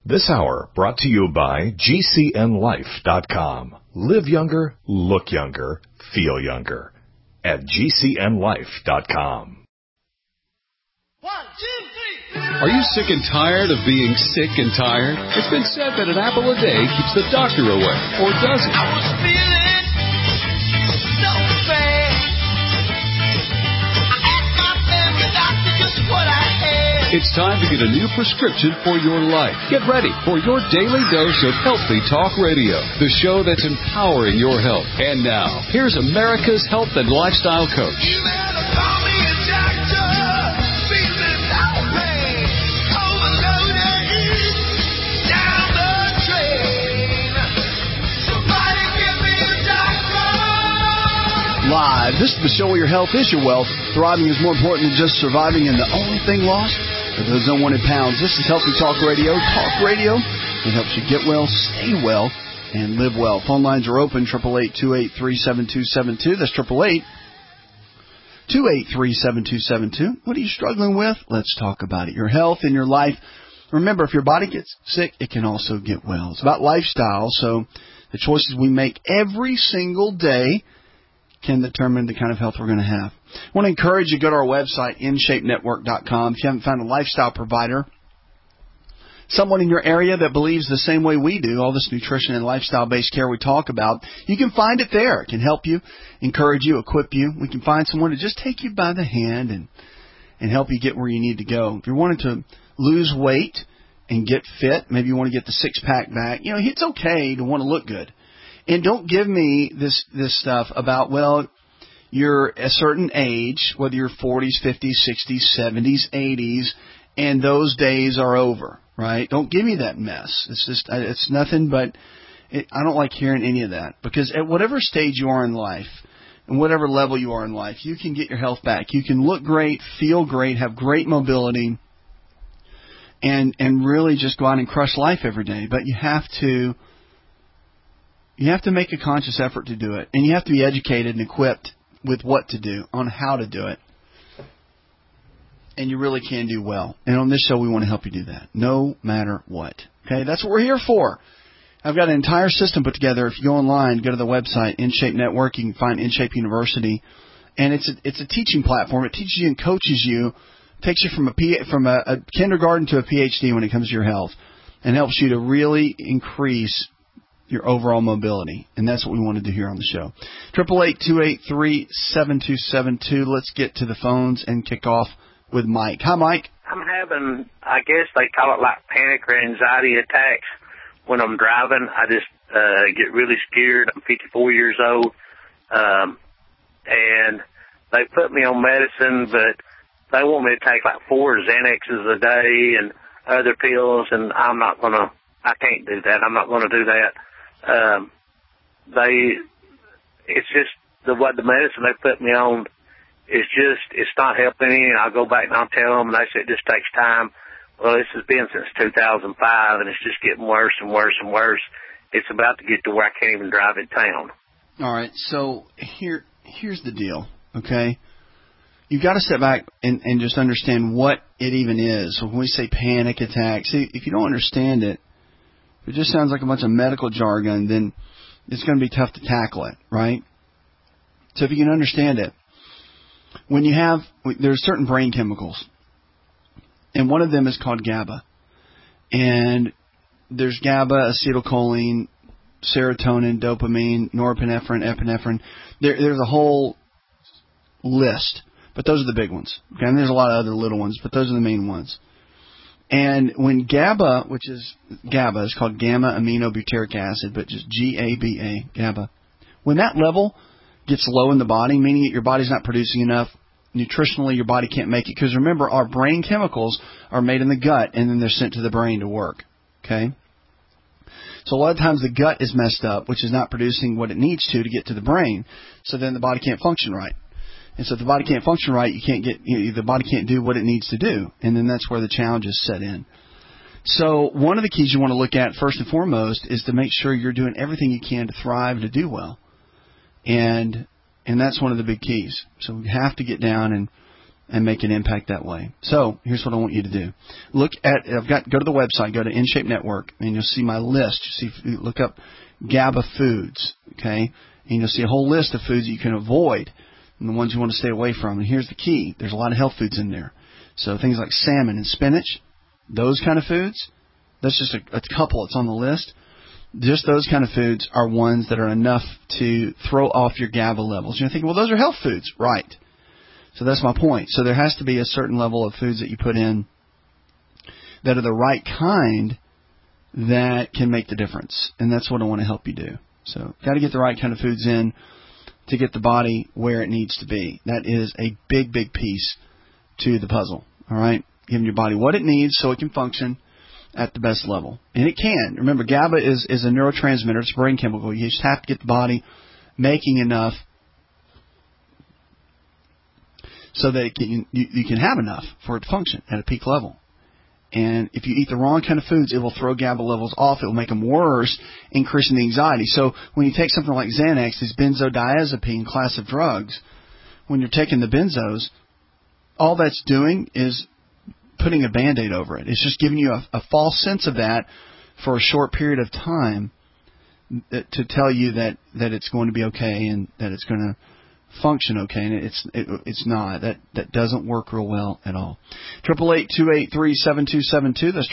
This hour brought to you by GCNLife.com. Live younger, look younger, feel younger at GCNLife.com. 1, 2, 3. Are you sick and tired of being sick and tired? It's been said that an apple a day keeps the doctor away, or does it? I was feeling so bad. I asked my family doctor just what I had. It's time to get a new prescription for your life. Get ready for your daily dose of Healthy Talk Radio, the show that's empowering your health. And now, here's America's health and lifestyle coach. You better call me a doctor. Feeling no pain. Overloaded. Down the drain. Somebody give me a doctor. Live. This is the show where your health is your wealth. Thriving is more important than just surviving, and the only thing lost are those unwanted pounds. This is Healthy Talk Radio. Talk radio. It helps you get well, stay well, and live well. Phone lines are open, 888-283-7272. That's 888-283-7272. What are you struggling with? Let's talk about it. Your health and your life. Remember, if your body gets sick, it can also get well. It's about lifestyle, so the choices we make every single day can determine the kind of health we're going to have. I want to encourage you to go to our website, InShapeNetwork.com. If you haven't found a lifestyle provider, someone in your area that believes the same way we do, all this nutrition and lifestyle-based care we talk about, you can find it there. It can help you, encourage you, equip you. We can find someone to just take you by the hand and help you get where you need to go. If you're wanting to lose weight and get fit, maybe you want to get the six-pack back, you know, it's okay to want to look good. And don't give me this stuff about, well, you're a certain age, whether you're 40s, 50s, 60s, 70s, 80s, and those days are over, right? Don't give me that mess. It's just, it's nothing but, I don't like hearing any of that. Because at whatever stage you are in life, and whatever level you are in life, you can get your health back. You can look great, feel great, have great mobility, and really just go out and crush life every day. But you have to make a conscious effort to do it. And you have to be educated and equipped with what to do, on how to do it. And you really can do well. And on this show, we want to help you do that, no matter what. Okay, that's what we're here for. I've got an entire system put together. If you go online, go to the website, InShape Network, you can find InShape University. And it's a teaching platform. It teaches you and coaches you, takes you from a kindergarten to a PhD when it comes to your health, and helps you to really increase your overall mobility. And that's what we want to do here on the show. 888-283-7272. Let's get to the phones and kick off with Mike. Hi, Mike. I'm having, I guess they call it like panic or anxiety attacks when I'm driving. I just get really scared. I'm 54 years old. And they put me on medicine, but they want me to take like 4 Xanaxes a day and other pills, and I can't do that. I'm not going to do that. It's just the medicine they put me on is just, it's not helping me, and I'll go back and I'll tell them, and they say it just takes time. Well, this has been since 2005, and it's just getting worse and worse and worse. It's about to get to where I can't even drive in town. All right, so here's the deal, okay? You've got to step back and just understand what it even is. So when we say panic attack, see, if you don't understand it, if it just sounds like a bunch of medical jargon, then it's going to be tough to tackle it, right? So if you can understand it, there's certain brain chemicals, and one of them is called GABA. And there's GABA, acetylcholine, serotonin, dopamine, norepinephrine, epinephrine. There's a whole list, but those are the big ones. Okay, and there's a lot of other little ones, but those are the main ones. And when GABA, is called gamma-aminobutyric acid, but just GABA, GABA. When that level gets low in the body, meaning that your body's not producing enough, nutritionally your body can't make it. Because remember, our brain chemicals are made in the gut, and then they're sent to the brain to work. Okay? So a lot of times the gut is messed up, which is not producing what it needs to get to the brain. So then the body can't function right. And so if the body can't function right, the body can't do what it needs to do. And then that's where the challenges set in. So one of the keys you want to look at first and foremost is to make sure you're doing everything you can to thrive and to do well. And that's one of the big keys. So we have to get down and make an impact that way. So here's what I want you to do. Go to the website, go to InShape Network, and you'll see my list. Look up GABA foods, okay? And you'll see a whole list of foods that you can avoid and the ones you want to stay away from. And here's the key. There's a lot of health foods in there. So things like salmon and spinach, those kind of foods, that's just a couple that's on the list. Just those kind of foods are ones that are enough to throw off your GABA levels. You're thinking, well, those are health foods. Right. So that's my point. So there has to be a certain level of foods that you put in that are the right kind that can make the difference. And that's what I want to help you do. So got to get the right kind of foods in to get the body where it needs to be. That is a big, big piece to the puzzle. All right? Giving your body what it needs so it can function at the best level. And it can. Remember, GABA is a neurotransmitter. It's a brain chemical. You just have to get the body making enough so that you can have enough for it to function at a peak level. And if you eat the wrong kind of foods, it will throw GABA levels off. It will make them worse, increasing the anxiety. So when you take something like Xanax, these benzodiazepine class of drugs, when you're taking the benzos, all that's doing is putting a Band-Aid over it. It's just giving you a false sense of that for a short period of time to tell you that it's going to be okay and that it's going to function okay, and it's not. That doesn't work real well at all. 888-283-7272. That's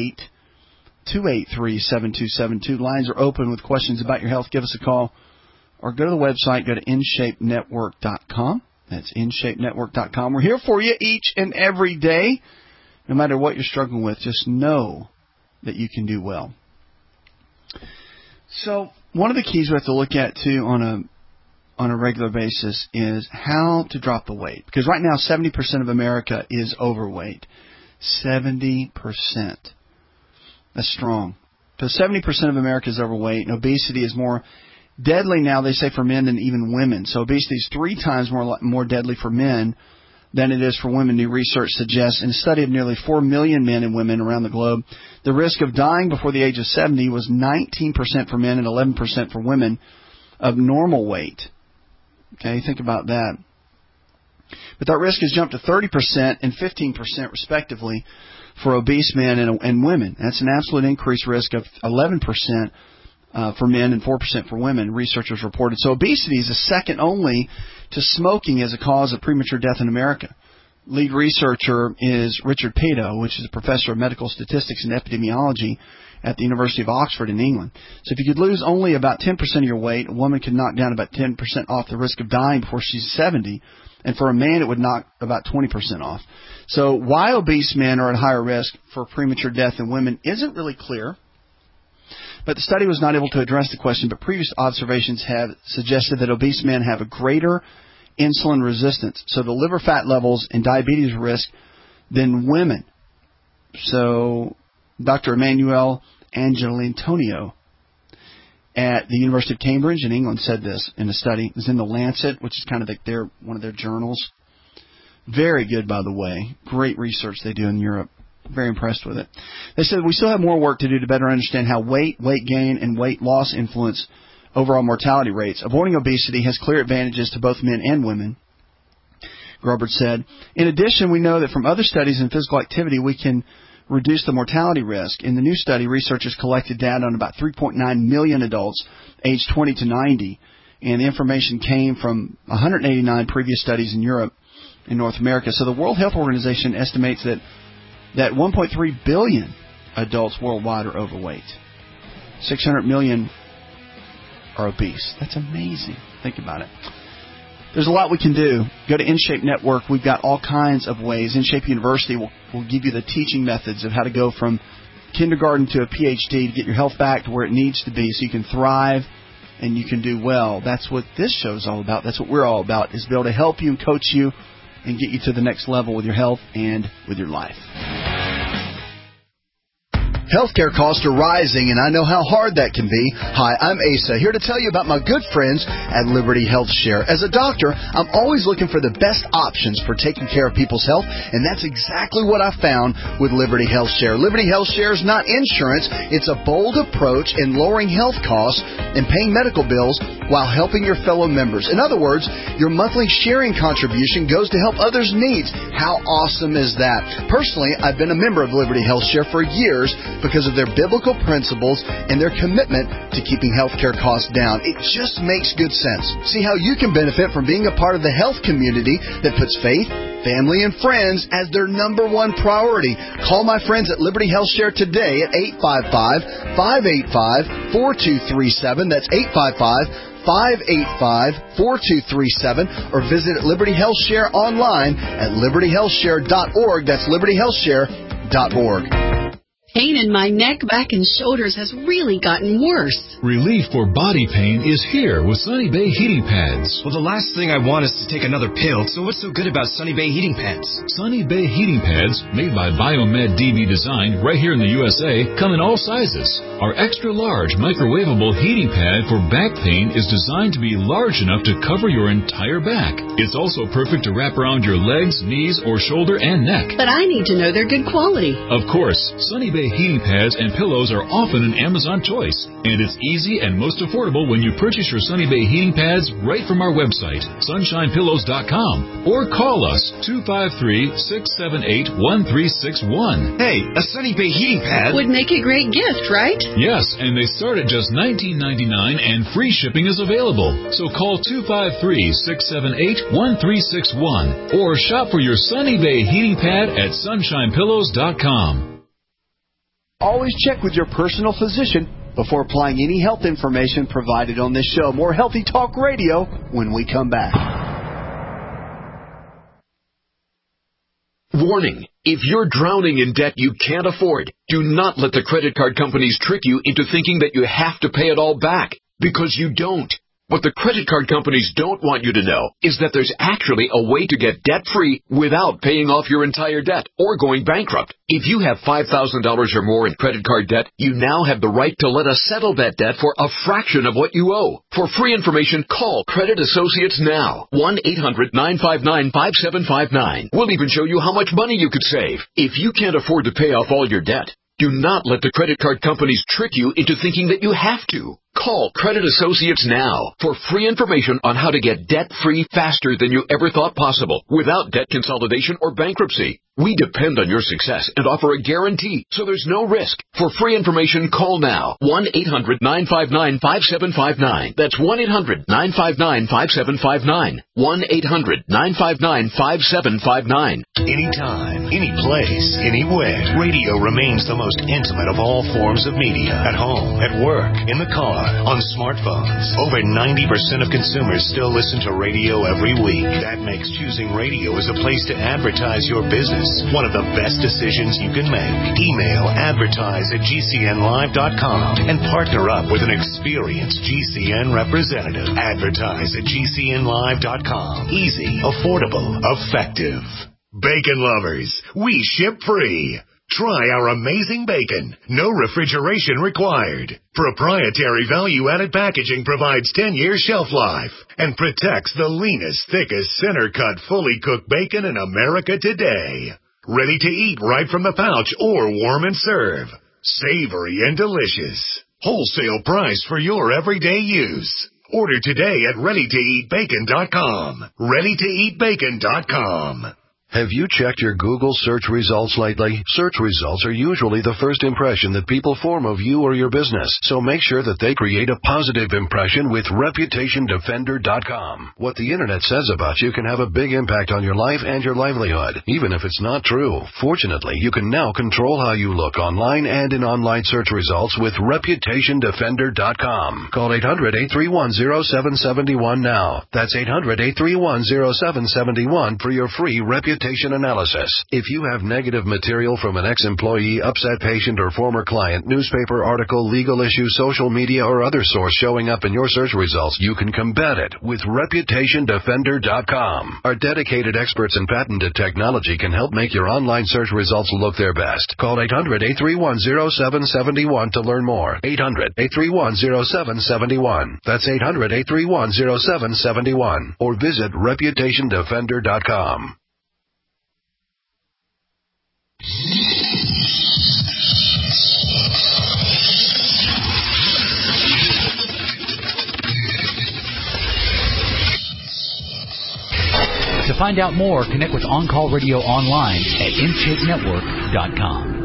888-283-7272. Lines are open with questions about your health. Give us a call or go to the website. Go to InShapeNetwork.com. That's InShapeNetwork.com. We're here for you each and every day. No matter what you're struggling with, just know that you can do well. So one of the keys we have to look at, too, on a regular basis is how to drop the weight. Because right now, 70% of America is overweight. 70%. That's strong. So 70% of America is overweight, and obesity is more deadly now, they say, for men than even women. So obesity is 3 times more deadly for men than it is for women, new research suggests. In a study of nearly 4 million men and women around the globe, the risk of dying before the age of 70 was 19% for men and 11% for women of normal weight. Okay, think about that. But that risk has jumped to 30% and 15% respectively for obese men and women. That's an absolute increased risk of 11% for men and 4% for women, researchers reported. So obesity is a second only to smoking as a cause of premature death in America. Lead researcher is Richard Peto, which is a professor of medical statistics and epidemiology at the University of Oxford in England. So if you could lose only about 10% of your weight, a woman could knock down about 10% off the risk of dying before she's 70. And for a man, it would knock about 20% off. So why obese men are at higher risk for premature death than women isn't really clear. But the study was not able to address the question, but previous observations have suggested that obese men have a greater insulin resistance, so the liver fat levels and diabetes risk, than women. So Dr. Emmanuel Angelantonio at the University of Cambridge in England said this in a study. It was in The Lancet, which is kind of one of their journals. Very good, by the way. Great research they do in Europe. Very impressed with it. They said we still have more work to do to better understand how weight gain, and weight loss influence overall mortality rates. Avoiding obesity has clear advantages to both men and women, Grobert said. In addition, we know that from other studies in physical activity, we can reduce the mortality risk. In the new study, researchers collected data on about 3.9 million adults aged 20 to 90, and the information came from 189 previous studies in Europe and North America. So the World Health Organization estimates that 1.3 billion adults worldwide are overweight. 600 million are obese. That's amazing. Think about it. There's a lot we can do. Go to InShape Network. We've got all kinds of ways. InShape University will give you the teaching methods of how to go from kindergarten to a PhD to get your health back to where it needs to be so you can thrive and you can do well. That's what this show is all about. That's what we're all about, is be able to help you and coach you and get you to the next level with your health and with your life. Healthcare costs are rising, and I know how hard that can be. Hi, I'm Asa, here to tell you about my good friends at Liberty Health Share. As a doctor, I'm always looking for the best options for taking care of people's health, and that's exactly what I found with Liberty Health Share. Liberty Health Share is not insurance. It's a bold approach in lowering health costs and paying medical bills while helping your fellow members. In other words, your monthly sharing contribution goes to help others' needs. How awesome is that? Personally, I've been a member of Liberty Health Share for years because of their biblical principles and their commitment to keeping healthcare costs down. It just makes good sense. See how you can benefit from being a part of the health community that puts faith, family, and friends as their number one priority. Call my friends at Liberty Health Share today at 855-585-4237. That's 855-585-4237, or visit Liberty Health Share online at libertyhealthshare.org. That's libertyhealthshare.org. Pain in my neck, back, and shoulders has really gotten worse. Relief for body pain is here with Sunny Bay Heating Pads. Well, the last thing I want is to take another pill, so what's so good about Sunny Bay Heating Pads? Sunny Bay Heating Pads, made by Biomed DB Design right here in the USA, come in all sizes. Our extra-large microwavable heating pad for back pain is designed to be large enough to cover your entire back. It's also perfect to wrap around your legs, knees, or shoulder and neck. But I need to know they're good quality. Of course, Sunny Bay heating pads and pillows are often an Amazon choice, and it's easy and most affordable when you purchase your Sunny Bay heating pads right from our website, sunshinepillows.com, or call us 253-678-1361. Hey, a Sunny Bay heating pad would make a great gift, right? Yes, and they start at just $19.99 and free shipping is available. So call 253-678-1361 or shop for your Sunny Bay heating pad at sunshinepillows.com. Always check with your personal physician before applying any health information provided on this show. More Healthy Talk Radio when we come back. Warning. If you're drowning in debt you can't afford, do not let the credit card companies trick you into thinking that you have to pay it all back, because you don't. What the credit card companies don't want you to know is that there's actually a way to get debt-free without paying off your entire debt or going bankrupt. If you have $5,000 or more in credit card debt, you now have the right to let us settle that debt for a fraction of what you owe. For free information, call Credit Associates now. 1-800-959-5759. We'll even show you how much money you could save. If you can't afford to pay off all your debt, do not let the credit card companies trick you into thinking that you have to. Call Credit Associates now for free information on how to get debt-free faster than you ever thought possible without debt consolidation or bankruptcy. We depend on your success and offer a guarantee, so there's no risk. For free information, call now. 1-800-959-5759. That's 1-800-959-5759. 1-800-959-5759. Anytime, any place, anywhere. Radio remains the most intimate of all forms of media. At home, at work, in the car, on smartphones. Over 90% of consumers still listen to radio every week. That makes choosing radio as a place to advertise your business one of the best decisions you can make. Email advertise@gcnlive.com and partner up with an experienced GCN representative. Advertise at gcnlive.com. Easy, affordable, effective. Bacon lovers, we ship free. Try our amazing bacon. No refrigeration required. Proprietary value-added packaging provides 10-year shelf life and protects the leanest, thickest, center-cut, fully cooked bacon in America today. Ready to eat right from the pouch or warm and serve. Savory and delicious. Wholesale price for your everyday use. Order today at readytoeatbacon.com. readytoeatbacon.com. Have you checked your Google search results lately? Search results are usually the first impression that people form of you or your business, so make sure that they create a positive impression with ReputationDefender.com. What the Internet says about you can have a big impact on your life and your livelihood, even if it's not true. Fortunately, you can now control how you look online and in online search results with ReputationDefender.com. Call 800-831-0771 now. That's 800-831-0771 for your free reputation analysis. If you have negative material from an ex-employee, upset patient, or former client, newspaper article, legal issue, social media, or other source showing up in your search results, you can combat it with ReputationDefender.com. Our dedicated experts in patented technology can help make your online search results look their best. Call 800-831-0771 to learn more. 800-831-0771. That's 800-831-0771. Or visit ReputationDefender.com. To find out more, connect with On Call Radio online at InShapeNetwork.com.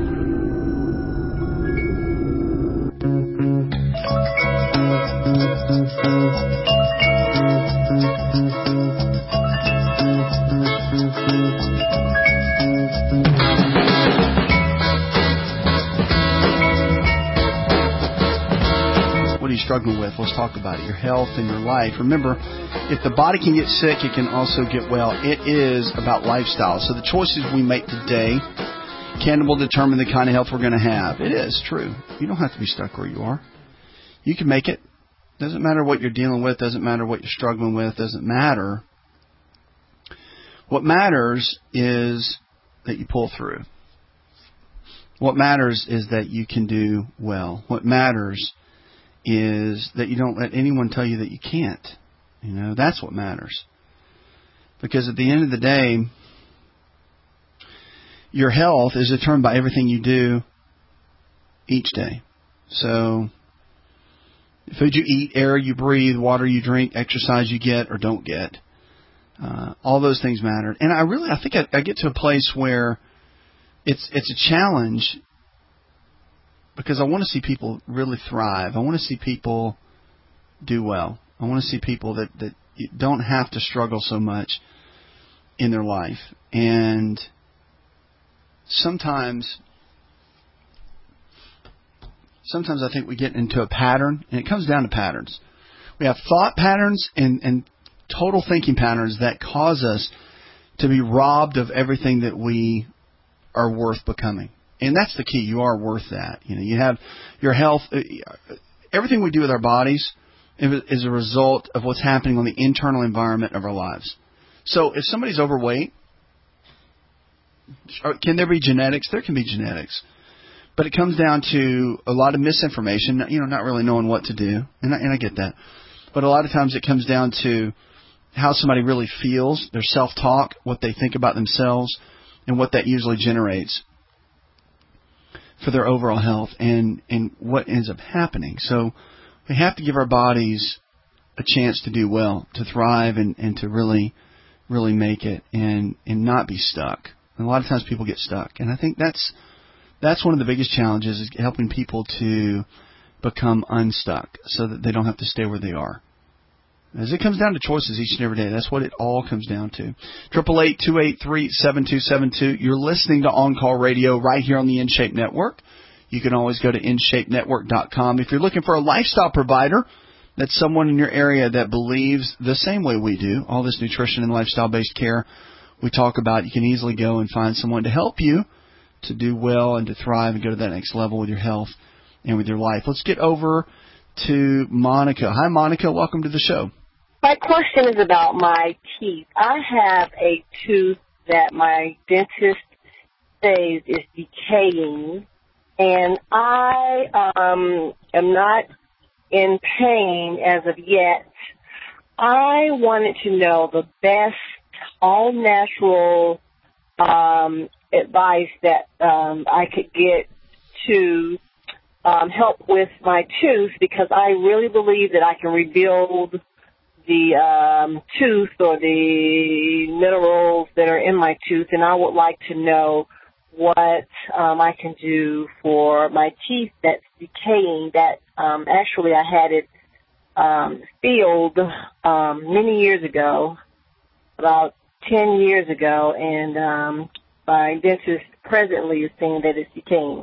What are you struggling with? Let's talk about it. Your health and your life. Remember, if the body can get sick, it can also get well. It is about lifestyle. So the choices we make today will determine the kind of health we're going to have. It is true. You don't have to be stuck where you are. You can make it. Doesn't matter what you're dealing with. Doesn't matter what you're struggling with. Doesn't matter. What matters is that you pull through. What matters is that you can do well. What matters is that you don't let anyone tell you that you can't. You know, that's what matters. Because at the end of the day, your health is determined by everything you do each day. So, food you eat, air you breathe, water you drink, exercise you get or don't get. All those things matter. And I think I get to a place where it's a challenge because I want to see people really thrive. I want to see people do well. I want to see people that don't have to struggle so much in their life. And sometimes I think we get into a pattern, and it comes down to patterns. We have thought patterns and total thinking patterns that cause us to be robbed of everything that we are worth becoming. And that's the key. You are worth that. You know, you have your health. Everything we do with our bodies is a result of what's happening on the internal environment of our lives. So if somebody's overweight, can there be genetics? There can be genetics. But it comes down to a lot of misinformation, you know, not really knowing what to do. And I get that. But a lot of times it comes down to how somebody really feels, their self-talk, what they think about themselves, and what that usually generates for their overall health and what ends up happening. So we have to give our bodies a chance to do well, to thrive and to really, really make it and not be stuck. And a lot of times people get stuck. And I think that's one of the biggest challenges is helping people to become unstuck so that they don't have to stay where they are. As it comes down to choices each and every day, that's what it all comes down to. 888-283-7272. You're listening to On Call Radio right here on the InShape Network. You can always go to InShapeNetwork.com. If you're looking for a lifestyle provider, that's someone in your area that believes the same way we do, all this nutrition and lifestyle-based care we talk about, you can easily go and find someone to help you to do well and to thrive and go to that next level with your health and with your life. Let's get over to Monica. Hi, Monica. Welcome to the show. My question is about my teeth. I have a tooth that my dentist says is decaying, and I am not in pain as of yet. I wanted to know the best all-natural advice that I could get to help with my tooth, because I really believe that I can rebuild the tooth or the minerals that are in my tooth, and I would like to know what I can do for my teeth that's decaying. That actually I had it filled many years ago, about 10 years ago, and my dentist presently is saying that it's decaying.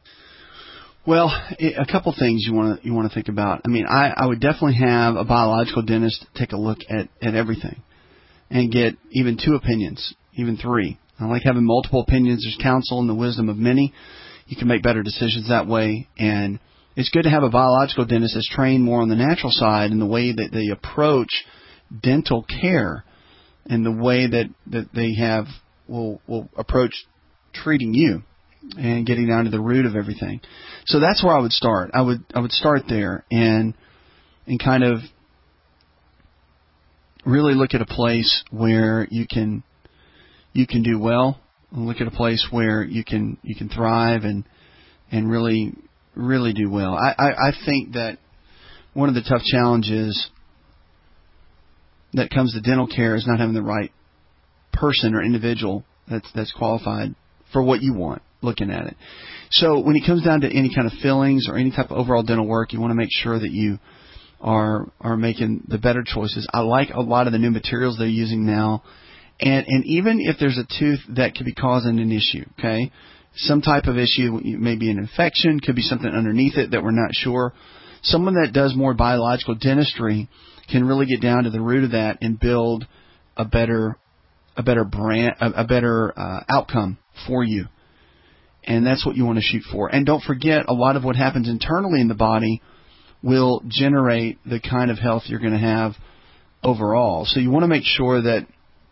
Well, a couple things you want to think about. I mean, I would definitely have a biological dentist take a look at everything and get even 2 opinions, even 3. I like having multiple opinions. There's counsel in the wisdom of many. You can make better decisions that way. And it's good to have a biological dentist that's trained more on the natural side in the way that they approach dental care and the way that they will approach treating you and getting down to the root of everything. So that's where I would start. I would start there and kind of really look at a place where you can do well. Look at a place where you can thrive and really really do well. I think that one of the tough challenges that comes to dental care is not having the right person or individual that's qualified for what you want, looking at it. So when it comes down to any kind of fillings or any type of overall dental work, you want to make sure that you are making the better choices. I like a lot of the new materials they're using now. And even if there's a tooth that could be causing an issue, okay, some type of issue, maybe an infection, could be something underneath it that we're not sure. Someone that does more biological dentistry can really get down to the root of that and build a better outcome for you. And that's what you want to shoot for. And don't forget, a lot of what happens internally in the body will generate the kind of health you're going to have overall. So you want to make sure that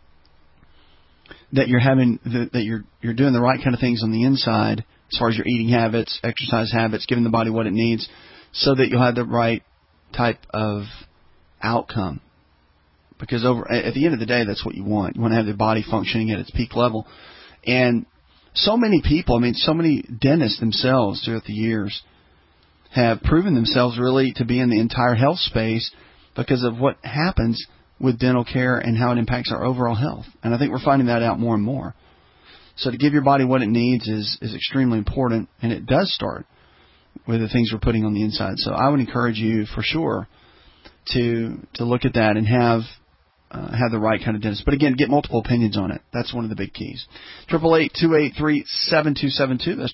you're having that you're doing the right kind of things on the inside as far as your eating habits, exercise habits, giving the body what it needs, so that you'll have the right type of outcome. Because at the end of the day, that's what you want. You want to have the body functioning at its peak level. And so many people, so many dentists themselves throughout the years have proven themselves really to be in the entire health space because of what happens with dental care and how it impacts our overall health. And I think we're finding that out more and more. So to give your body what it needs is extremely important, and it does start with the things we're putting on the inside. So I would encourage you for sure to look at that and have the right kind of dentist. But again, get multiple opinions on it. That's one of the big keys. 888-283-7272. That's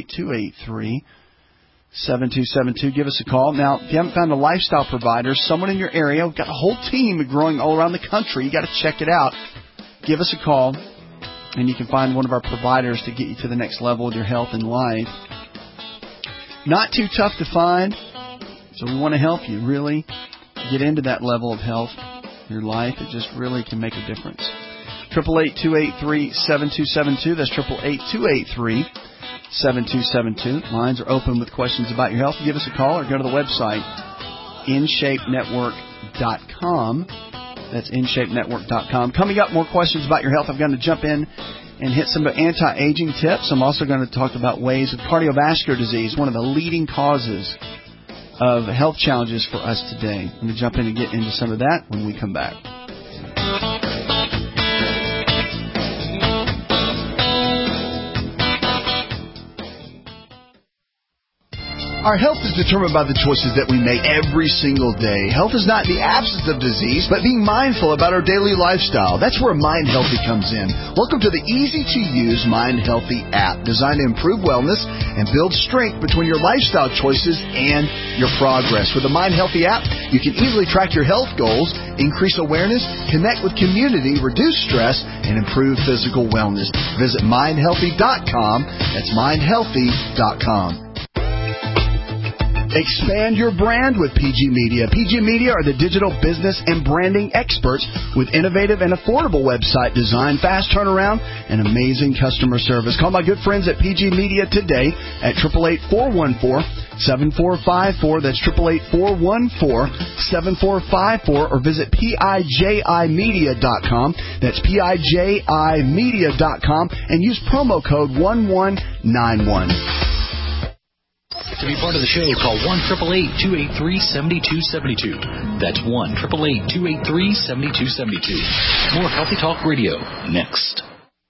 888-283-7272. Give us a call. Now, if you haven't found a lifestyle provider, someone in your area, we've got a whole team growing all around the country. You got to check it out. Give us a call, and you can find one of our providers to get you to the next level of your health and life. Not too tough to find, so we want to help you really get into that level of health in your life. It just really can make a difference. 888-283-7272. That's 888-283-7272. Lines are open with questions about your health. Give us a call or go to the website, InShapeNetwork.com. That's InShapeNetwork.com. Coming up, more questions about your health. I'm going to jump in and hit some anti-aging tips. I'm also going to talk about ways of cardiovascular disease, one of the leading causes of health challenges for us today. I'm going to jump in and get into some of that when we come back. Our health is determined by the choices that we make every single day. Health is not the absence of disease, but being mindful about our daily lifestyle. That's where Mind Healthy comes in. Welcome to the easy-to-use Mind Healthy app, designed to improve wellness and build strength between your lifestyle choices and your progress. With the Mind Healthy app, you can easily track your health goals, increase awareness, connect with community, reduce stress, and improve physical wellness. Visit mindhealthy.com. That's mindhealthy.com. Expand your brand with PG Media. PG Media are the digital business and branding experts with innovative and affordable website design, fast turnaround, and amazing customer service. Call my good friends at PG Media today at 888-414-7454. That's 888-414-7454, or visit PIJImedia.com. That's PIJImedia.com, and use promo code 1191. To be part of the show, call 1-888-283-7272. That's 1-888-283-7272. More Healthy Talk Radio next.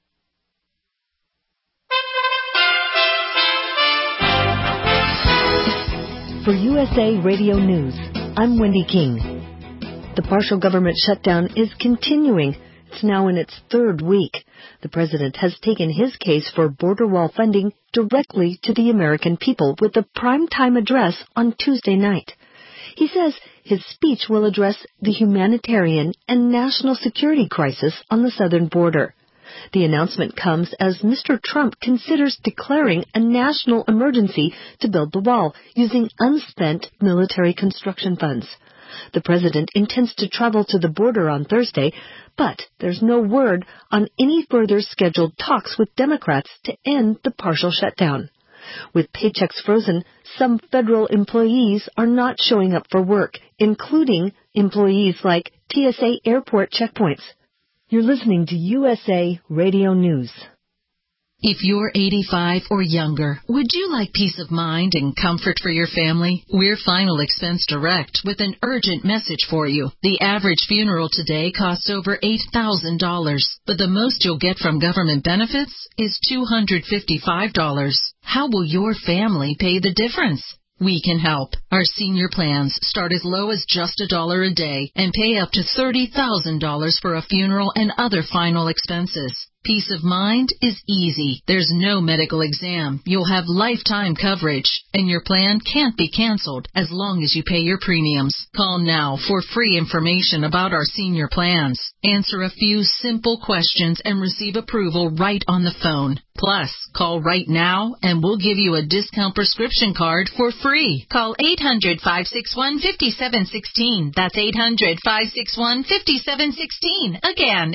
For USA Radio News, I'm Wendy King. The partial government shutdown is continuing. It's now in its third week. The president has taken his case for border wall funding directly to the American people with a primetime address on Tuesday night. He says his speech will address the humanitarian and national security crisis on the southern border. The announcement comes as Mr. Trump considers declaring a national emergency to build the wall using unspent military construction funds. The president intends to travel to the border on Thursday, but there's no word on any further scheduled talks with Democrats to end the partial shutdown. With paychecks frozen, some federal employees are not showing up for work, including employees like TSA airport checkpoints. You're listening to USA Radio News. If you're 85 or younger, would you like peace of mind and comfort for your family? We're Final Expense Direct with an urgent message for you. The average funeral today costs over $8,000, but the most you'll get from government benefits is $255. How will your family pay the difference? We can help. Our senior plans start as low as just $1 a day and pay up to $30,000 for a funeral and other final expenses. Peace of mind is easy. There's no medical exam. You'll have lifetime coverage, and your plan can't be canceled as long as you pay your premiums. Call now for free information about our senior plans. Answer a few simple questions and receive approval right on the phone. Plus, call right now and we'll give you a discount prescription card for free. Call 800-561-5716. That's 800-561-5716. Again,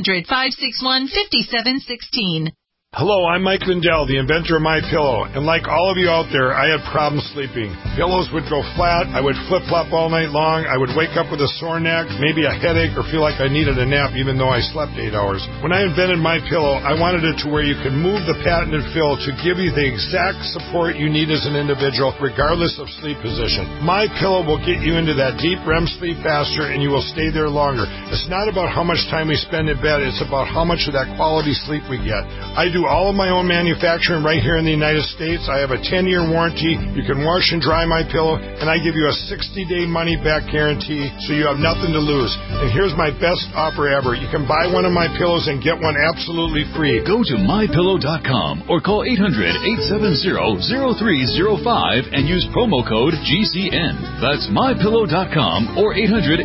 800-561-5716. Hello, I'm Mike Lindell, the inventor of MyPillow, and like all of you out there, I had problems sleeping. Pillows would go flat, I would flip-flop all night long, I would wake up with a sore neck, maybe a headache, or feel like I needed a nap even though I slept 8 hours. When I invented MyPillow, I wanted it to where you could move the patented fill to give you the exact support you need as an individual, regardless of sleep position. MyPillow will get you into that deep REM sleep faster, and you will stay there longer. It's not about how much time we spend in bed, it's about how much of that quality sleep we get. I do all of my own manufacturing right here in the United States. I have a 10-year warranty. You can wash and dry my pillow, and I give you a 60-day money-back guarantee, so you have nothing to lose. And here's my best offer ever. You can buy one of my pillows and get one absolutely free. Go to MyPillow.com or call 800-870-0305 and use promo code GCN. That's MyPillow.com or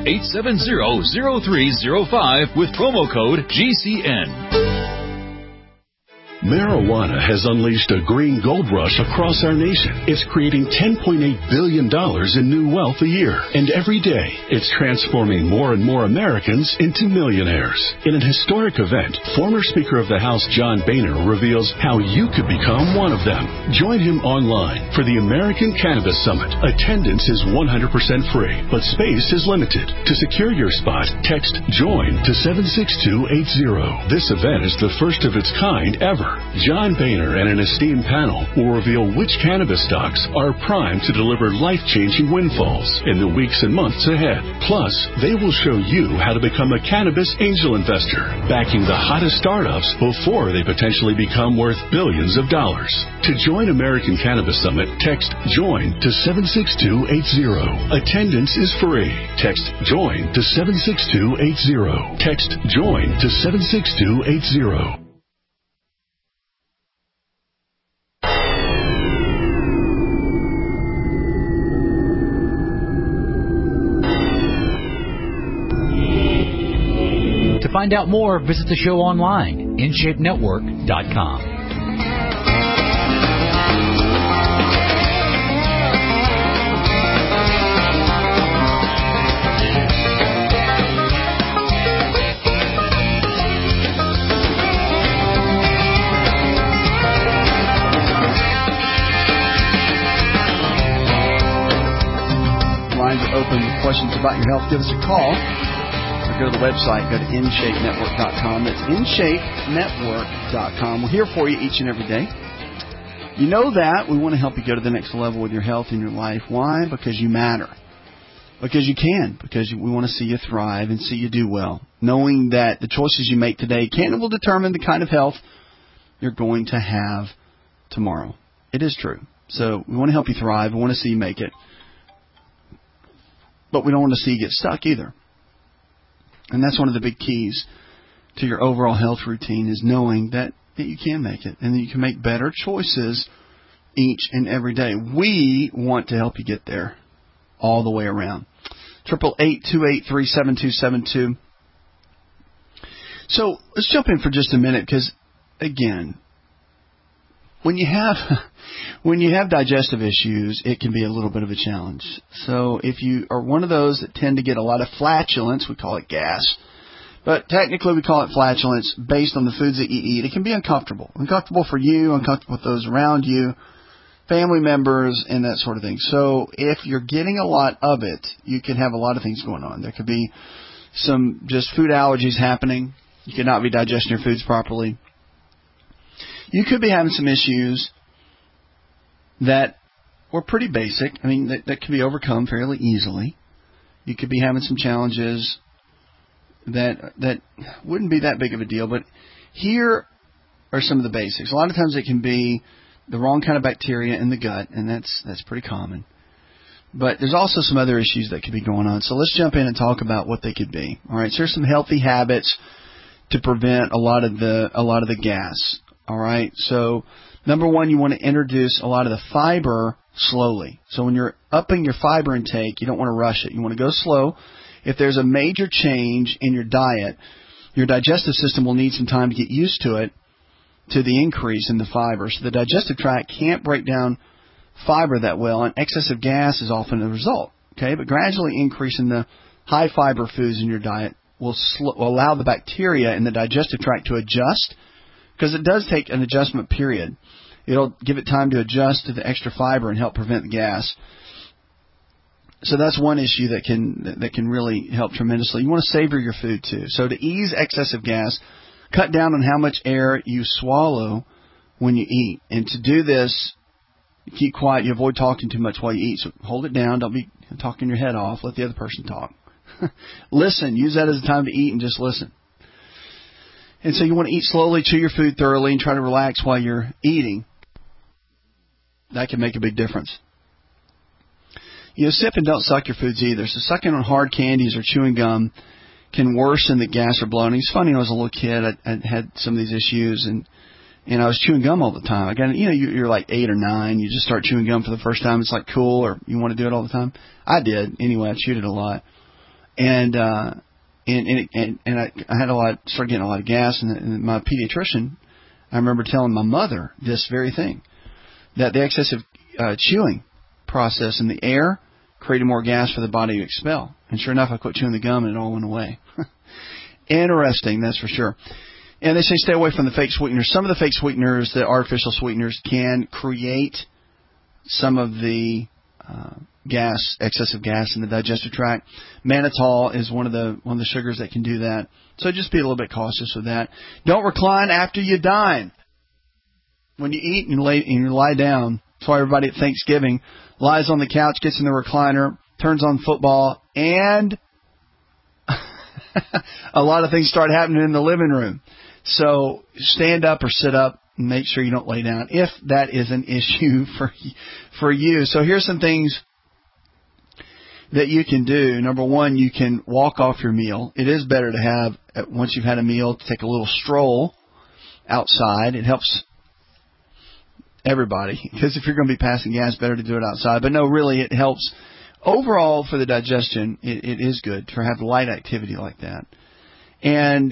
800-870-0305 with promo code GCN. Marijuana has unleashed a green gold rush across our nation. It's creating $10.8 billion in new wealth a year. And every day, it's transforming more and more Americans into millionaires. In an historic event, former Speaker of the House John Boehner reveals how you could become one of them. Join him online for the American Cannabis Summit. Attendance is 100% free, but space is limited. To secure your spot, text JOIN to 76280. This event is the first of its kind ever. John Boehner and an esteemed panel will reveal which cannabis stocks are primed to deliver life-changing windfalls in the weeks and months ahead. Plus, they will show you how to become a cannabis angel investor, backing the hottest startups before they potentially become worth billions of dollars. To join American Cannabis Summit, text JOIN to 76280. Attendance is free. Text JOIN to 76280. Text JOIN to 76280. To find out more, visit the show online, InShapeNetwork.com. Lines are open with questions about your health. Give us a call. Go to the website, go to InShapeNetwork.com. That's InShapeNetwork.com. We're here for you each and every day. You know that. We want to help you go to the next level with your health and your life. Why? Because you matter. Because you can. Because we want to see you thrive and see you do well. Knowing that the choices you make today will determine the kind of health you're going to have tomorrow. It is true. So we want to help you thrive. We want to see you make it. But we don't want to see you get stuck either. And that's one of the big keys to your overall health routine is knowing that you can make it and that you can make better choices each and every day. We want to help you get there all the way around. 888-283-7272. So let's jump in for just a minute because, again, when you have digestive issues, it can be a little bit of a challenge. So if you are one of those that tend to get a lot of flatulence, we call it gas, but technically we call it flatulence based on the foods that you eat. It can be uncomfortable. Uncomfortable for you, uncomfortable with those around you, family members, and that sort of thing. So if you're getting a lot of it, you can have a lot of things going on. There could be some just food allergies happening. You could not be digesting your foods properly. You could be having some issues that were pretty basic. I mean, that can be overcome fairly easily. You could be having some challenges that wouldn't be that big of a deal, but here are some of the basics. A lot of times it can be the wrong kind of bacteria in the gut, and that's pretty common. But there's also some other issues that could be going on. So let's jump in and talk about what they could be. All right, so here's some healthy habits to prevent a lot of the gas. All right, so number one, you want to introduce a lot of the fiber slowly. So when you're upping your fiber intake, you don't want to rush it. You want to go slow. If there's a major change in your diet, your digestive system will need some time to get used to it, to the increase in the fiber. So the digestive tract can't break down fiber that well, and excessive gas is often the result. Okay, but gradually increasing the high fiber foods in your diet will allow the bacteria in the digestive tract to adjust, because it does take an adjustment period. It'll give it time to adjust to the extra fiber and help prevent the gas. So that's one issue that can really help tremendously. You want to savor your food too. So to ease excessive gas, cut down on how much air you swallow when you eat. And to do this, keep quiet. You avoid talking too much while you eat. So hold it down. Don't be talking your head off. Let the other person talk. Listen. Use that as a time to eat and just listen. And so you want to eat slowly, chew your food thoroughly, and try to relax while you're eating. That can make a big difference. Sip and don't suck your foods either. So sucking on hard candies or chewing gum can worsen the gas or bloating. It's funny, when I was a little kid, I had some of these issues, and I was chewing gum all the time. Again, you're like 8 or 9. You just start chewing gum for the first time. It's like cool, or you want to do it all the time. I did. Anyway, I chewed it a lot. And I had started getting a lot of gas, and my pediatrician, I remember telling my mother this very thing, that the excessive chewing process in the air created more gas for the body to expel. And sure enough, I quit chewing the gum and it all went away. Interesting, that's for sure. And they say stay away from the fake sweeteners. Some of the fake sweeteners, the artificial sweeteners, can create some of the excessive gas in the digestive tract. Mannitol is one of the sugars that can do that. So just be a little bit cautious with that. Don't recline after you dine. When you eat and you lie down, that's why everybody at Thanksgiving lies on the couch, gets in the recliner, turns on football, and a lot of things start happening in the living room. So stand up or sit up and make sure you don't lay down if that is an issue for you. So here's some things that you can do. Number one, you can walk off your meal. It is better to have, once you've had a meal, to take a little stroll outside. It helps everybody, because if you're going to be passing gas, better to do it outside. But no, really, it helps overall for the digestion. It is good to have light activity like that. And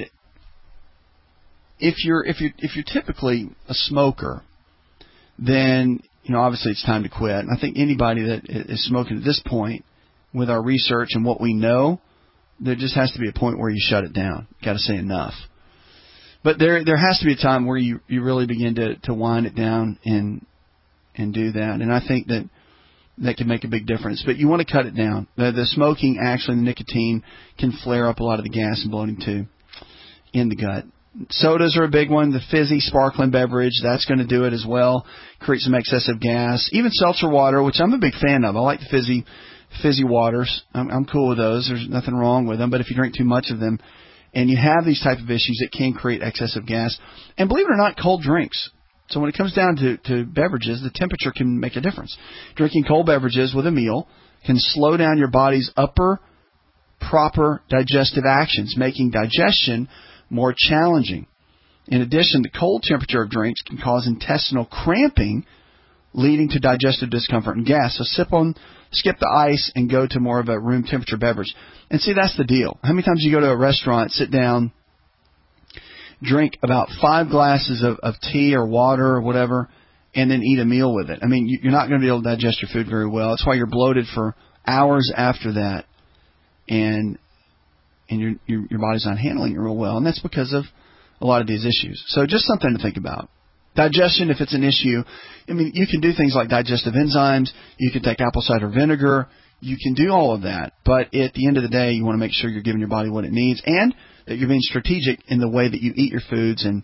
if you're typically a smoker, then obviously it's time to quit. And I think anybody that is smoking at this point, with our research and what we know, there just has to be a point where you shut it down. Got to say enough. But there has to be a time where you really begin to wind it down and do that. And I think that can make a big difference. But you want to cut it down. The smoking, actually, the nicotine can flare up a lot of the gas and bloating too in the gut. Sodas are a big one. The fizzy, sparkling beverage, that's going to do it as well. Create some excessive gas. Even seltzer water, which I'm a big fan of. I like the fizzy waters. I'm cool with those. There's nothing wrong with them. But if you drink too much of them, and you have these type of issues, it can create excessive gas. And believe it or not, cold drinks. So when it comes down to beverages, the temperature can make a difference. Drinking cold beverages with a meal can slow down your body's upper proper digestive actions, making digestion more challenging. In addition, the cold temperature of drinks can cause intestinal cramping, leading to digestive discomfort and gas. So skip the ice and go to more of a room temperature beverage. And see, that's the deal. How many times you go to a restaurant, sit down, drink about 5 glasses of tea or water or whatever, and then eat a meal with it? I mean, you're not going to be able to digest your food very well. That's why you're bloated for hours after that, and your body's not handling it real well. And that's because of a lot of these issues. So just something to think about. Digestion, if it's an issue, I mean, you can do things like digestive enzymes. You can take apple cider vinegar. You can do all of that. But at the end of the day, you want to make sure you're giving your body what it needs, and that you're being strategic in the way that you eat your foods and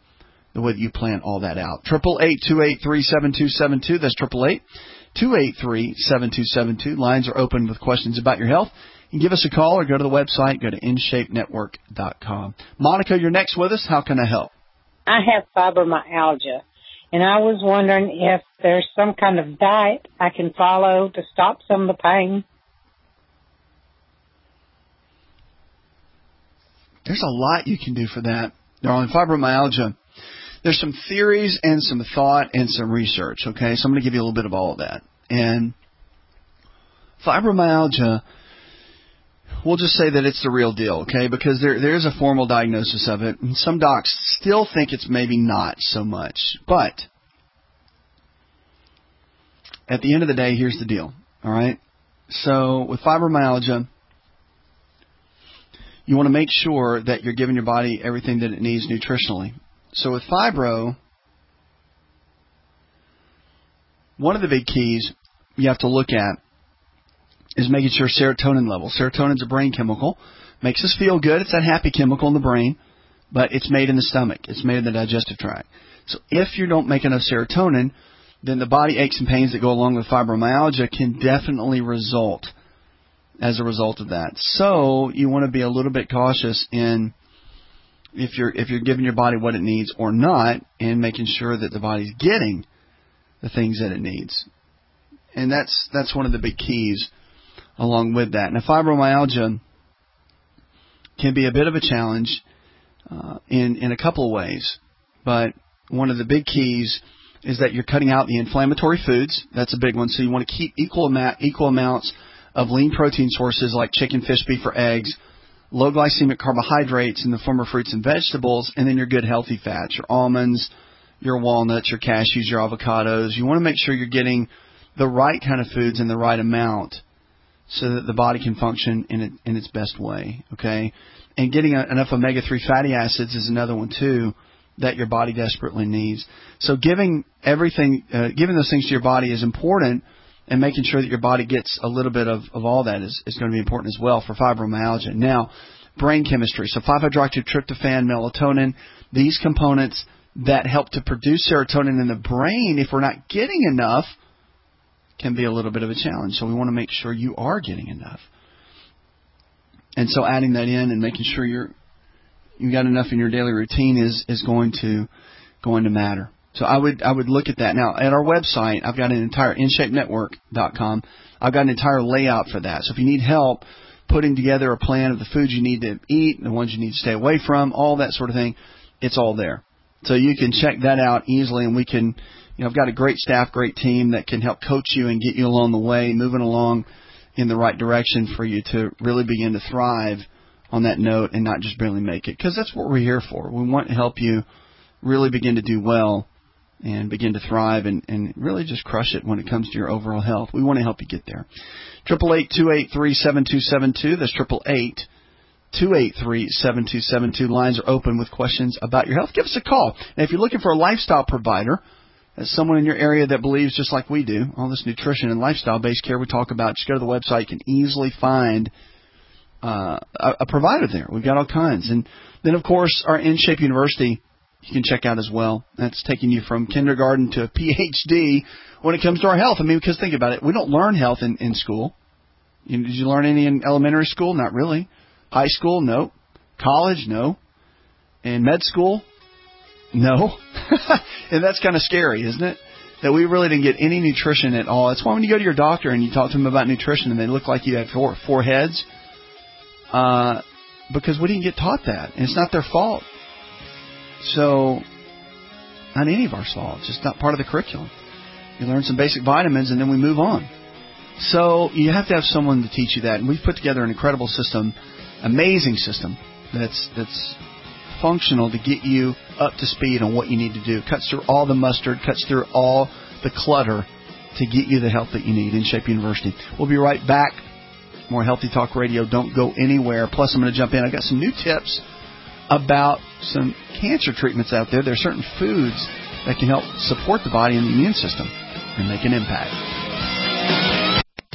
the way that you plan all that out. 888-283-7272. That's 888-283-7272. Lines are open with questions about your health. You can give us a call or go to the website. Go to InShapeNetwork.com. Monica, you're next with us. How can I help? I have fibromyalgia, and I was wondering if there's some kind of diet I can follow to stop some of the pain. There's a lot you can do for that. On fibromyalgia, there's some theories and some thought and some research, okay? So I'm going to give you a little bit of all of that. And fibromyalgia, we'll just say that it's the real deal, okay? Because there is a formal diagnosis of it. And some docs still think it's maybe not so much. But at the end of the day, here's the deal, all right? So with fibromyalgia, you want to make sure that you're giving your body everything that it needs nutritionally. So with fibro, one of the big keys you have to look at is making sure serotonin levels. Serotonin's a brain chemical. Makes us feel good. It's that happy chemical in the brain, but it's made in the stomach. It's made in the digestive tract. So if you don't make enough serotonin, then the body aches and pains that go along with fibromyalgia can definitely result as a result of that. So you want to be a little bit cautious in if you're giving your body what it needs or not, and making sure that the body's getting the things that it needs. And that's one of the big keys along with that. Now, fibromyalgia can be a bit of a challenge in a couple of ways, but one of the big keys is that you're cutting out the inflammatory foods. That's a big one. So you want to keep equal amounts of lean protein sources like chicken, fish, beef, or eggs, low glycemic carbohydrates in the form of fruits and vegetables, and then your good healthy fats, your almonds, your walnuts, your cashews, your avocados. You want to make sure you're getting the right kind of foods in the right amount so that the body can function in its best way, okay? And getting enough omega-3 fatty acids is another one, too, that your body desperately needs. So giving those things to your body is important, and making sure that your body gets a little bit of all that is going to be important as well for fibromyalgia. Now, brain chemistry. So 5-hydroxytryptophan, melatonin, these components that help to produce serotonin in the brain, if we're not getting enough, can be a little bit of a challenge. So we want to make sure you are getting enough. And so adding that in and making sure you got enough in your daily routine is going to matter. So I would look at that. Now, at our website, I've got an entire InShapeNetwork.com. I've got an entire layout for that. So if you need help putting together a plan of the foods you need to eat, the ones you need to stay away from, all that sort of thing, it's all there. So you can check that out easily, and we can, I've got a great staff, great team that can help coach you and get you along the way, moving along in the right direction for you to really begin to thrive on that note and not just barely make it. Because that's what we're here for. We want to help you really begin to do well and begin to thrive and really just crush it when it comes to your overall health. We want to help you get there. 888-283-7272. That's 888-283-7272. Lines are open with questions about your health. Give us a call. And if you're looking for a lifestyle provider, as someone in your area that believes just like we do, all this nutrition and lifestyle-based care we talk about, just go to the website. You can easily find a provider there. We've got all kinds. And then, of course, our InShape University you can check out as well. That's taking you from kindergarten to a PhD when it comes to our health. I mean, because think about it. We don't learn health in school. Did you learn any in elementary school? Not really. High school? No. College? No. In med school? No. And that's kind of scary, isn't it? That we really didn't get any nutrition at all. That's why when you go to your doctor and you talk to them about nutrition and they look like you have four heads, because we didn't get taught that. And it's not their fault. So, not any of our fault. It's just not part of the curriculum. You learn some basic vitamins and then we move on. So, you have to have someone to teach you that. And we've put together an incredible system, amazing system, that's functional to get you up to speed on what you need to do. Cuts through all the mustard, cuts through all the clutter to get you the help that you need. InShape University. We'll be right back. More Healthy Talk Radio. Don't go anywhere. Plus, I'm going to jump in. I've got some new tips about some cancer treatments out there. There are certain foods that can help support the body and the immune system and make an impact.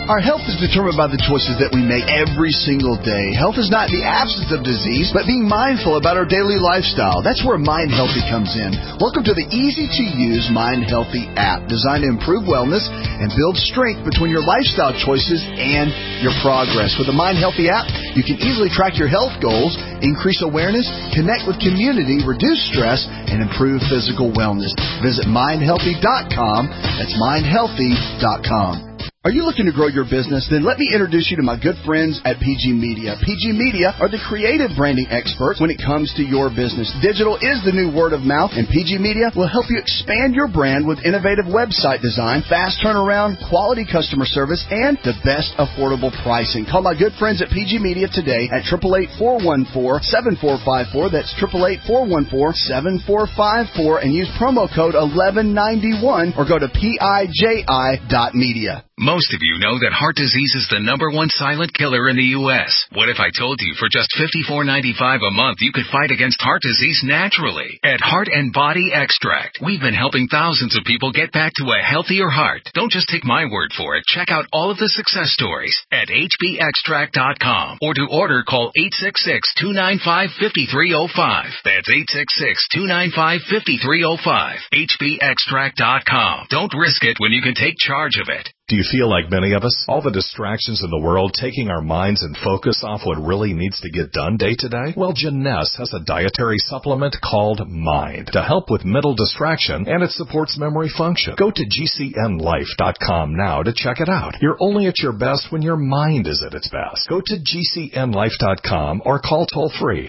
Our health is determined by the choices that we make every single day. Health is not the absence of disease, but being mindful about our daily lifestyle. That's where Mind Healthy comes in. Welcome to the easy-to-use Mind Healthy app, designed to improve wellness and build strength between your lifestyle choices and your progress. With the Mind Healthy app, you can easily track your health goals, increase awareness, connect with community, reduce stress, and improve physical wellness. Visit mindhealthy.com. That's mindhealthy.com. Are you looking to grow your business? Then let me introduce you to my good friends at PG Media. PG Media are the creative branding experts when it comes to your business. Digital is the new word of mouth, and PG Media will help you expand your brand with innovative website design, fast turnaround, quality customer service, and the best affordable pricing. Call my good friends at PG Media today at 888-414-7454. That's 888-414-7454, and use promo code 1191 or go to PIJI.media. Most of you know that heart disease is the #1 silent killer in the U.S. What if I told you for just $54.95 a month you could fight against heart disease naturally? At Heart and Body Extract, we've been helping thousands of people get back to a healthier heart. Don't just take my word for it. Check out all of the success stories at hbextract.com, or to order, call 866-295-5305. That's 866-295-5305. hbextract.com. Don't risk it when you can take charge of it. Do you feel like many of us? All the distractions in the world taking our minds and focus off what really needs to get done day to day? Well, Jeunesse has a dietary supplement called Mind to help with mental distraction, and it supports memory function. Go to GCNlife.com now to check it out. You're only at your best when your mind is at its best. Go to GCNlife.com or call toll-free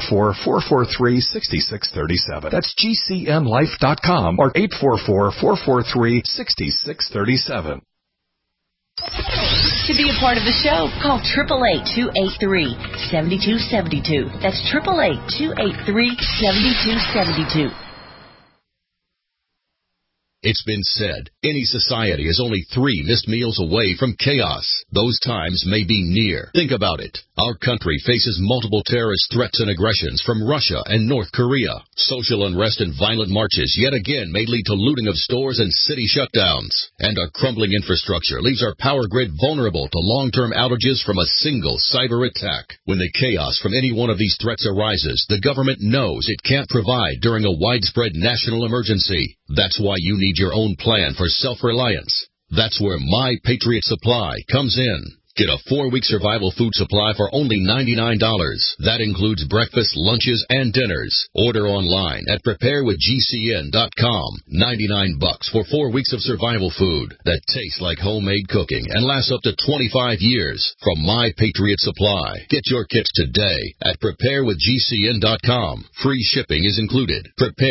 844-443-6637. That's GCNlife.com or 844-443-6637. To be a part of the show, call 888-283-7272. That's 888-283-7272. It's been said, any society is only 3 missed meals away from chaos. Those times may be near. Think about it. Our country faces multiple terrorist threats and aggressions from Russia and North Korea. Social unrest and violent marches yet again may lead to looting of stores and city shutdowns. And our crumbling infrastructure leaves our power grid vulnerable to long-term outages from a single cyber attack. When the chaos from any one of these threats arises, the government knows it can't provide during a widespread national emergency. That's why you need your own plan for self-reliance. That's where My Patriot Supply comes in. Get a 4-week survival food supply for only $99. That includes breakfast, lunches, and dinners. Order online at preparewithgcn.com. $99 for 4 weeks of survival food that tastes like homemade cooking and lasts up to 25 years from My Patriot Supply. Get your kits today at preparewithgcn.com. Free shipping is included.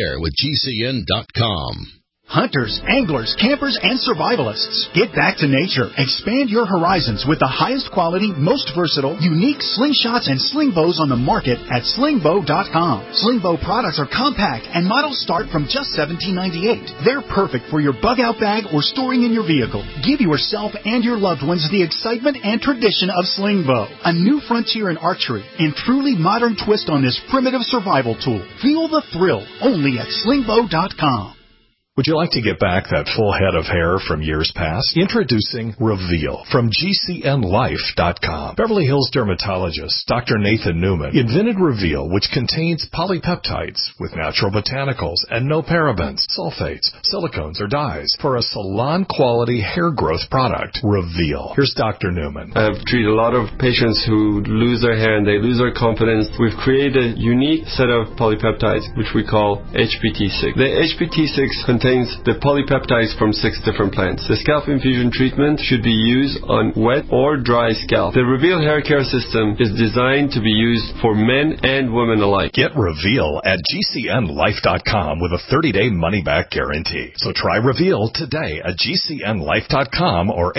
Preparewithgcn.com. Hunters, anglers, campers, and survivalists, get back to nature. Expand your horizons with the highest quality, most versatile, unique slingshots and sling bows on the market at slingbow.com. Sling bow products are compact and models start from just $17.98. They're perfect for your bug-out bag or storing in your vehicle. Give yourself and your loved ones the excitement and tradition of sling bow, a new frontier in archery and truly modern twist on this primitive survival tool. Feel the thrill only at slingbow.com. Would you like to get back that full head of hair from years past? Introducing Reveal from GCNlife.com. Beverly Hills dermatologist Dr. Nathan Newman invented Reveal, which contains polypeptides with natural botanicals and no parabens, sulfates, silicones, or dyes for a salon-quality hair growth product. Reveal. Here's Dr. Newman. I've treated a lot of patients who lose their hair and they lose their confidence. We've created a unique set of polypeptides, which we call HPT6. The HPT6 contains the polypeptides from 6 different plants. The scalp infusion treatment should be used on wet or dry scalp. The Reveal hair care system is designed to be used for men and women alike. Get Reveal at GCNlife.com with a 30-day money-back guarantee. So try Reveal today at GCNlife.com or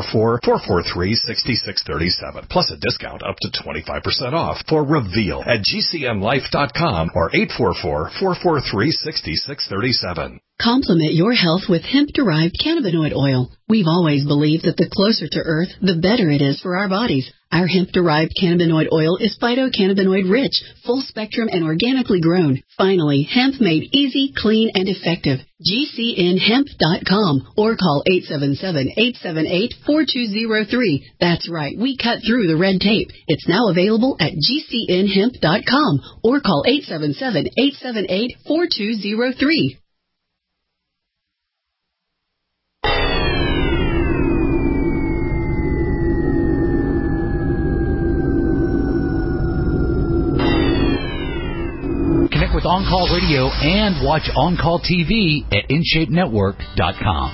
844-443-6637. Plus a discount up to 25% off for Reveal at GCNlife.com or 844-443-6637. Complement your health with hemp-derived cannabinoid oil. We've always believed that the closer to Earth, the better it is for our bodies. Our hemp-derived cannabinoid oil is phytocannabinoid-rich, full-spectrum, and organically grown. Finally, hemp made easy, clean, and effective. GCNhemp.com or call 877-878-4203. That's right, we cut through the red tape. It's now available at GCNhemp.com or call 877-878-4203. Connect with On Call Radio and watch On Call TV at InShapeNetwork.com.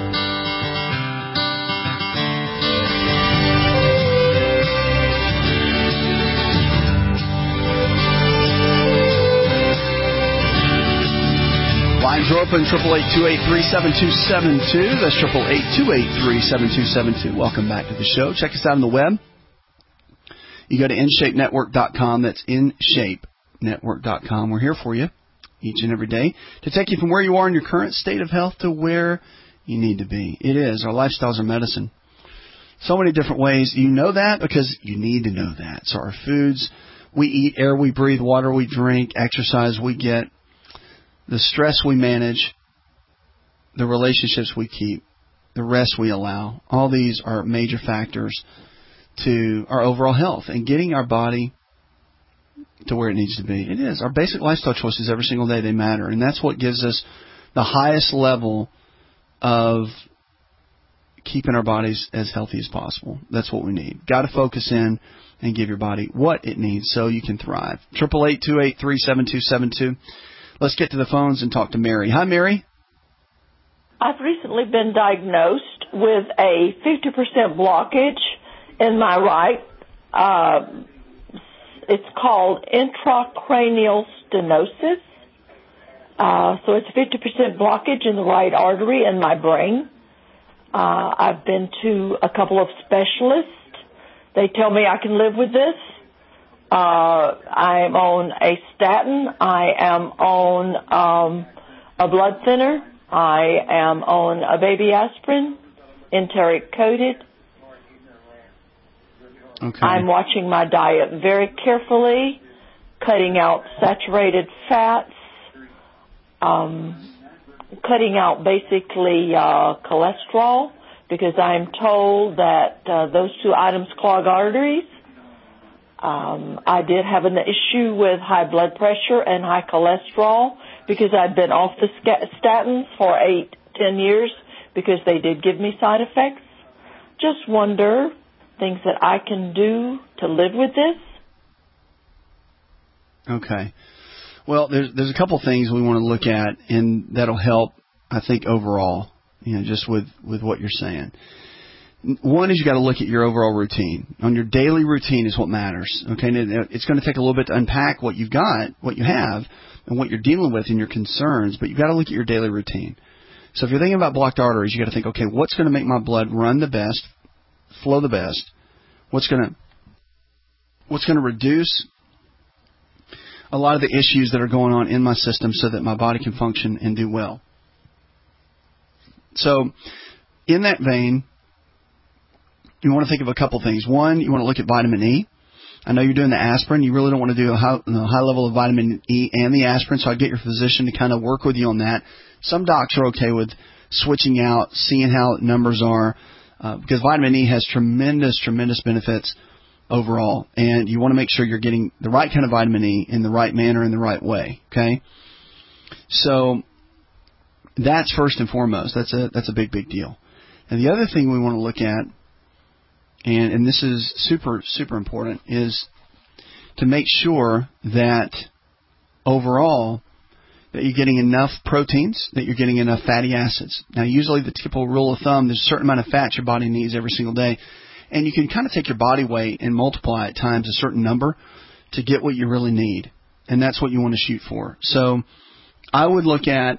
Lines are open, 888-283-7272. That's 888-283-7272. Welcome back to the show. Check us out on the web. You go to InShapeNetwork.com. That's InShapeNetwork.com. We're here for you each and every day to take you from where you are in your current state of health to where you need to be. It is. Our lifestyles are medicine. So many different ways. You know that because you need to know that. So our foods we eat, air we breathe, water we drink, exercise we get, the stress we manage, the relationships we keep, the rest we allow. All these are major factors to our overall health and getting our body to where it needs to be. It is. Our basic lifestyle choices every single day, they matter. And that's what gives us the highest level of keeping our bodies as healthy as possible. That's what we need. Got to focus in and give your body what it needs so you can thrive. 888-283-7272. Let's get to the phones and talk to Mary. Hi, Mary. I've recently been diagnosed with a 50% blockage in my right. It's called intracranial stenosis. So it's 50% blockage in the right artery in my brain. I've been to a couple of specialists. They tell me I can live with this. I'm on a statin. I am on a blood thinner. I am on a baby aspirin, enteric coated. Okay. I'm watching my diet very carefully, cutting out saturated fats, cutting out basically cholesterol, because I'm told that those two items clog arteries. I did have an issue with high blood pressure and high cholesterol because I'd been off the statins for 8-10 years because they did give me side effects. Just wonder things that I can do to live with this. Okay. Well, there's a couple things we want to look at, and that'll help, I think, overall, just with what you're saying. One is you got to look at your overall routine. On your daily routine is what matters. Okay, and it's going to take a little bit to unpack what you've got, what you have, and what you're dealing with and your concerns. But you've got to look at your daily routine. So if you're thinking about blocked arteries, you got to think, okay, what's going to make my blood run the best, flow the best? What's going to reduce a lot of the issues that are going on in my system so that my body can function and do well? So in that vein, you want to think of a couple things. One, you want to look at vitamin E. I know you're doing the aspirin. You really don't want to do a high level of vitamin E and the aspirin, so I'd get your physician to kind of work with you on that. Some docs are okay with switching out, seeing how numbers are, because vitamin E has tremendous benefits overall, and you want to make sure you're getting the right kind of vitamin E in the right manner, in the right way, okay? So that's first and foremost. That's a big deal. And the other thing we want to look at, and this is super important, is to make sure that overall that you're getting enough proteins, that you're getting enough fatty acids. Now, usually the typical rule of thumb, there's a certain amount of fat your body needs every single day, and you can kind of take your body weight and multiply it times a certain number to get what you really need, and that's what you want to shoot for. So I would look at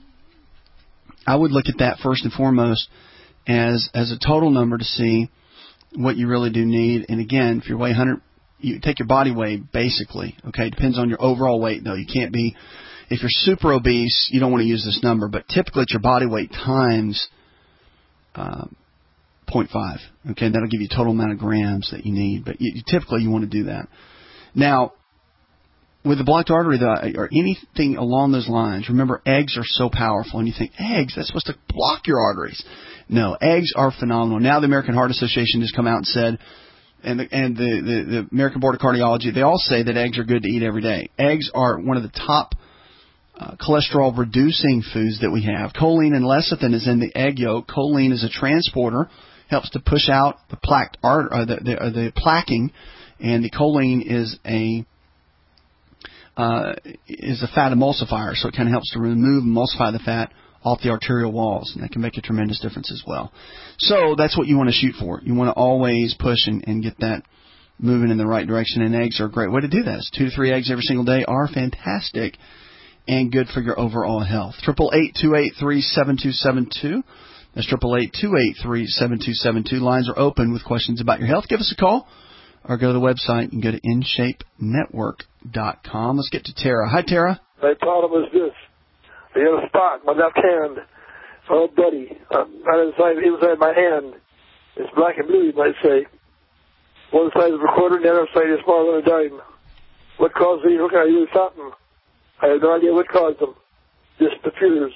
that first and foremost as a total number to see what you really do need. And again, if you weigh 100, you take your body weight basically. Okay, depends on your overall weight though. You can't be If you're super obese, you don't want to use this number, but typically it's your body weight times 0.5. Okay, that'll give you total amount of grams that you need, but typically you want to do that. Now, with the blocked artery or anything along those lines, remember eggs are so powerful, and you think, eggs, that's supposed to block your arteries. No, eggs are phenomenal. Now the American Heart Association has come out and said, and the American Board of Cardiology, they all say that eggs are good to eat every day. Eggs are one of the top cholesterol-reducing foods that we have. Choline and lecithin is in the egg yolk. Choline is a transporter, helps to push out the the plaquing, and the choline is a fat emulsifier, so it kind of helps to remove, emulsify the fat off the arterial walls, and that can make a tremendous difference as well. So that's what you want to shoot for. You want to always push and get that moving in the right direction, and eggs are a great way to do that. 2 to 3 eggs every single day are fantastic and good for your overall health. 888-283-7272. That's 888-283-7272. Lines are open with questions about your health. Give us a call or go to the website and go to InShapeNetwork.com. Let's get to Tara. Hi, Tara. My problem is this. I got a spot in my left hand. It's all bloody. Inside my hand. It's black and blue, you might say. One side is a quarter and the other side is smaller than a dime. What caused these? What can I do something? I have no idea what caused them. Just the fuse.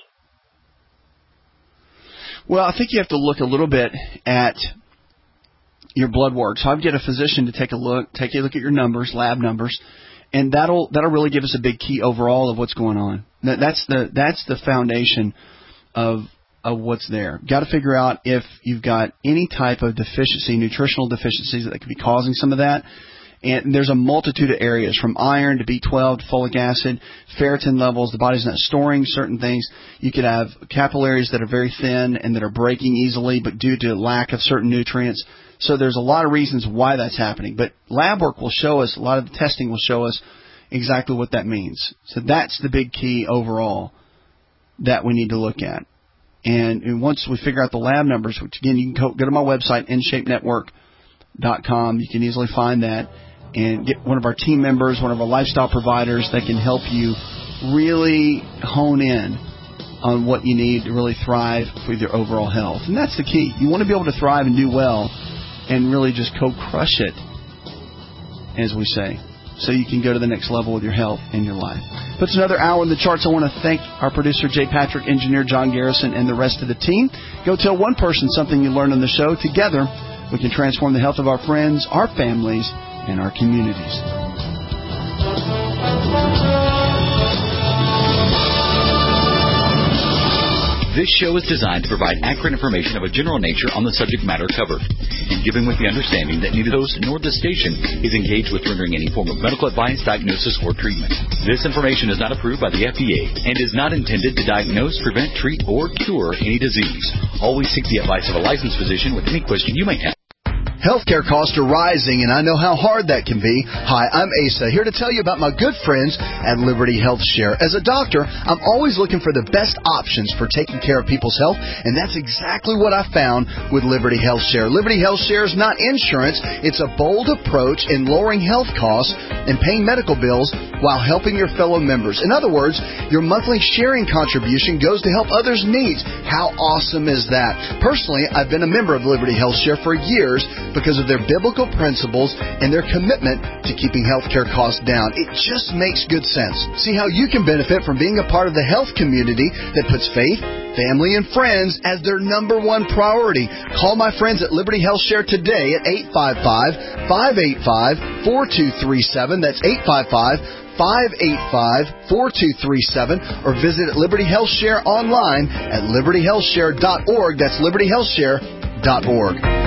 Well, I think you have to look a little bit at your blood work. So I'd get a physician to take a look at your numbers, lab numbers, and that'll really give us a big key overall of what's going on. That's the foundation of what's there. Got to figure out if you've got any type of deficiency, nutritional deficiencies that could be causing some of that. And there's a multitude of areas, from iron to B12 to folic acid, ferritin levels. The body's not storing certain things. You could have capillaries that are very thin and that are breaking easily, but due to lack of certain nutrients. So there's a lot of reasons why that's happening. But lab work will show us, a lot of the testing will show us exactly what that means. So that's the big key overall that we need to look at. And once we figure out the lab numbers, which again, you can go to my website, InShapeNetwork.com. You can easily find that and get one of our team members, one of our lifestyle providers that can help you really hone in on what you need to really thrive with your overall health. And that's the key. You want to be able to thrive and do well and really just crush it, as we say, so you can go to the next level with your health and your life. Puts another hour in the charts. I want to thank our producer, Jay Patrick, engineer John Garrison, and the rest of the team. Go tell one person something you learned on the show. Together, we can transform the health of our friends, our families, and our communities. This show is designed to provide accurate information of a general nature on the subject matter covered, and given with the understanding that neither host nor the station is engaged with rendering any form of medical advice, diagnosis, or treatment. This information is not approved by the FDA and is not intended to diagnose, prevent, treat, or cure any disease. Always seek the advice of a licensed physician with any question you may have. Healthcare costs are rising, and I know how hard that can be. Hi, I'm Asa, here to tell you about my good friends at Liberty Health Share. As a doctor, I'm always looking for the best options for taking care of people's health, and that's exactly what I found with Liberty Health Share. Liberty Health Share is not insurance. It's a bold approach in lowering health costs and paying medical bills while helping your fellow members. In other words, your monthly sharing contribution goes to help others' needs. How awesome is that? Personally, I've been a member of Liberty Health Share for years because of their biblical principles and their commitment to keeping healthcare costs down. It just makes good sense. See how you can benefit from being a part of the health community that puts faith, family, and friends as their number one priority. Call my friends at Liberty Health Share today at 855-585-4237. That's 855-585-4237, or visit Liberty Health Share online at libertyhealthshare.org. That's libertyhealthshare.org.